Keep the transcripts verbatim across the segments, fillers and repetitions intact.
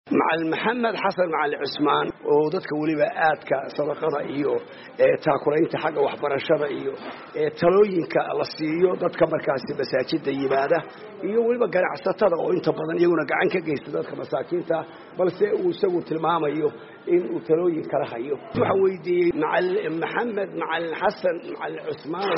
مع المحمد حسن مع العثمان ودتك وليبا آدك صدقة إيو تاكلين تحقق وحبر الشبع إيو تلوينك لصيو دتك مركز مساجد يبادة إيو وليبا قرع ستة وإنت بدن يونا قعنك جيست دتك مساكين تا بل سووا سووا تلمام إيو إن تلوين كره إيو وحويدي مع المحمد مع الحسن مع العثمان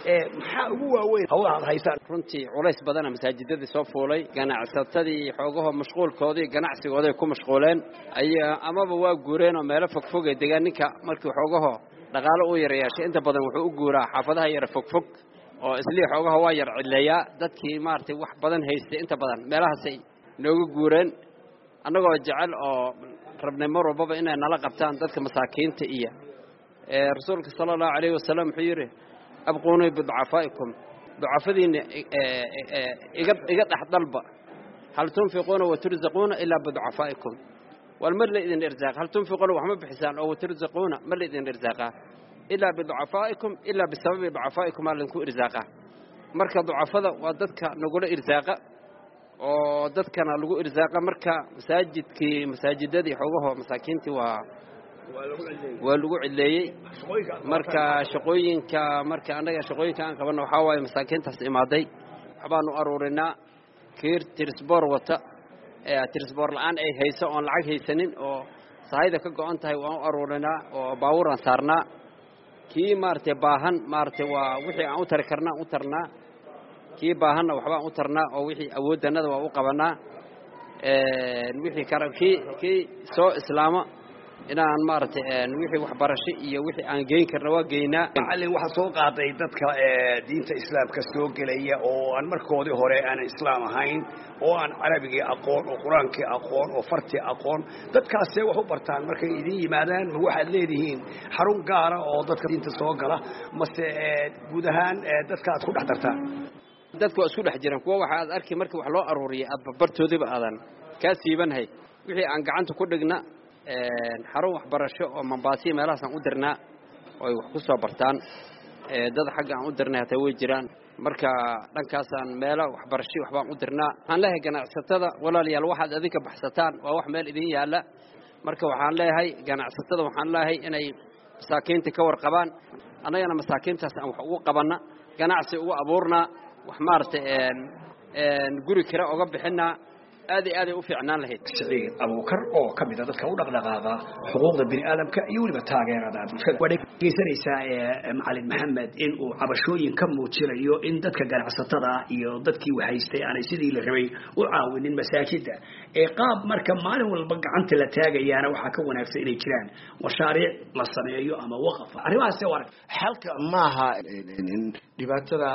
هو وين هو هذا هيسان runtii culays badan masaajidada soo foolay ganacsadii xoogaha mashquulkoodii ganacsigooda ku mashquuleen ay amaba waa guureen oo meel fog fog ee deegaanka markii xoogaha dhaqaale u yareeyay inta badan wuxuu u guuraa xaafadaha yar fog fog oo isla xoogaha waa yar cileeya dadkii maartay wax badan haystay inta badan meelahaas ay nooga guureen anagoo jecel oo rabnay mar walba inay nala qabtaan dadka masaakiinta iyo ee rasuulka sallallahu alayhi wasallam xiyire abqoonay bidcafaikum ضعفدين إجد إجد أحد ضلبة هل تنفقون وترزقون إلا بضعفائكم والمر إذن إرزاق هل تنفقون وحمد بحسان أو ترزقون مر إذن إرزاقه إلا بضعفائكم إلا بسبب ضعفائكم ما لنكو إرزاقه مركا ضعفذا وضدك نقول إرزاقه وضدك نقول إرزاقه مركا مساجد كي مساجد دي حوجه مساكينتي و والوجوع اللي مركا شقوين كمركا أنا شقوين كان كمان وحاول مساكين تسمعدي حبانو أرورنا كير ترسبور وتا ترسبور الآن أي هيسا أون العج هيسنين أو صعيدة كجو أنت هاي وأرورنا وباورا صارنا كي مارت باهن مارت ووحي أوتر كرنا أوترنا كي باهن وحبا أوترنا أو وحي أودنا وأوقبنا وحي كرم كي كي سو إسلامه إن أنا مرت نوحي وحبرشي يا وحي أن جين كروا جينا على واحد سوق عطي دتك دين الإسلام كسوق ليه أو أن مركودي هراء أنا إسلام هين أو أن عربي أقون وقرآن كي أقون وفرتي أقون دتك سوى هو برتان مركي دي مادان واحد ليدهين حرون قارة أو دتك دين السوق له مس جودهان دتك أدخل حضرتان دتك أسود حجرا كوا واحد أركي مركي وحلو أروري أببرت ودي بأذن كاسيبن هي وحي أن قعنت كل حرو waxbarasho oo Mombasa meelahaas aan u dirnaa oo wax ku soo bartaan ee dad xaq aan u dirnaa taa way jiraan marka dhankaas aan meelo waxbarasho wax baan u dirnaa aan leeyahay ganacsatada walaalayaal waxaad adinka baxsataan waa wax meel idin yaala marka waxaan leeyahay ganacsatada waxaan leeyahay inay masaakiinta ka warqabaan anagana masaakiintaas aan wax ugu qabana ganacsi ugu abuurna wax maartay een een guri kira uga bixinaa هذه هذه وفعنا لهيد سعيد أبو كر أو كبيرة ذاتك ودق دقاضة حقوق البني آدم كيولي بتاعين هذا ودك كيسر إساء معلم محمد إن أو عبشوين كم وتشيل يو إن ذاتك قال عصتها يو ذاتك وحيستي أنا سيدي لغوي وعاون المساجد إيقاب مركب ماله والبقى عن تلاتاجي أنا وحكون نفسي إلى كلام وشارع للصناعي يو أما وقف أريوا سوار حلقة معها دبعتها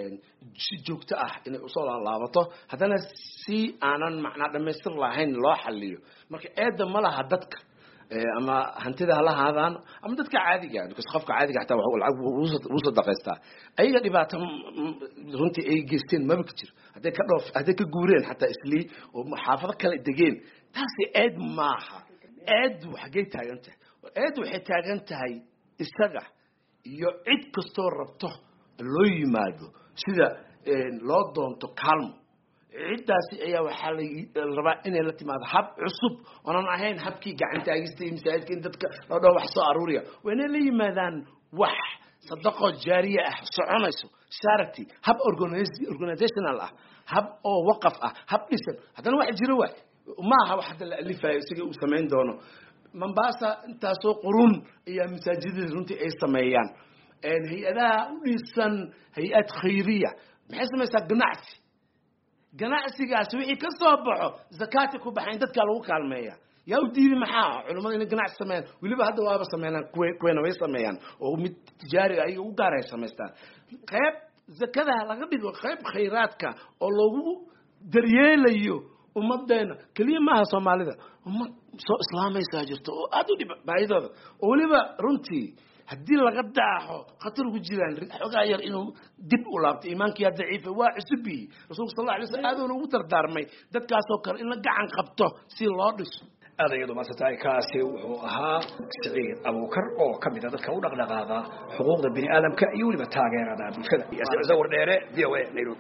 جوكتة إن أصول الله وطه هذا سي أنا macna dhameystir lahayn loo xalliyo marka eedan ma laha dadka ama hantida la haadaan ama dadka caadiga ah dadka qofka caadiga ah taa wax lacag uu soo dhaqaystaa ayaga dhibaato runtii ay geysteen ma bikir haday ka dhoof haday ka guureen hatta isli oo xaafado kala degeen taasi eed maaha eed waxay taagan tahay eed waxay taagan tahay isaga iyo cid kastoo rabto loo yimaado sida loo doonto kaalmo عداسي أيها وحالي الرباع إني التي ما ذهب عصب وأنا أهين حبكي قاعد تاجستي مساعد كنت تك هذا وحصة أرورية وين اللي ماذان وح صدقة جارية صعنسو شارتي هب أورجانيز أورجانيزيشنال هب أو وقف هب اسم هذا واحد جروح وما هو واحد اللي في سجى وسمعين دونه من باسا أنت سوق قرون هي مساجد رنتي أي سميان إن هي ذا لسان هيئات خيرية بحيث ما يسقنعسي ganacsigaas wixii ka soo baxo zakaati ku baxayn dadka lagu kaalmeeya yaa u diibi maxaa culimada in ganacsi sameeyaan waliba hadda waaba sameeyaan kuweena way sameeyaan oo mid tijaari ay u gaaray sameystaan qayb zakada laga dhigo qayb khayraadka oo lagu daryeelayo ummadeena kaliya maaha Soomaalida ummad soo islaamaysa jirto oo aad u dhib baayidooda oo waliba runtii haddii laga daaxo khatar ugu jiraan xogaa yar inuu dib u laabto iimaankiya daciif waa cusbi rasuulka sallallahu alayhi wasallam aad ugu dardaarmay dadkaas oo kale in la gacan qabto si loo dhiso adayadu ma satay kaasi wuxuu ahaa Saciid Abu Kar oo kamid ah dadka u dhaqdhaqaaqa xuquuqda bini aadamka iyo waliba taageerada bulshada iyo sawir dheere D O A Nairobi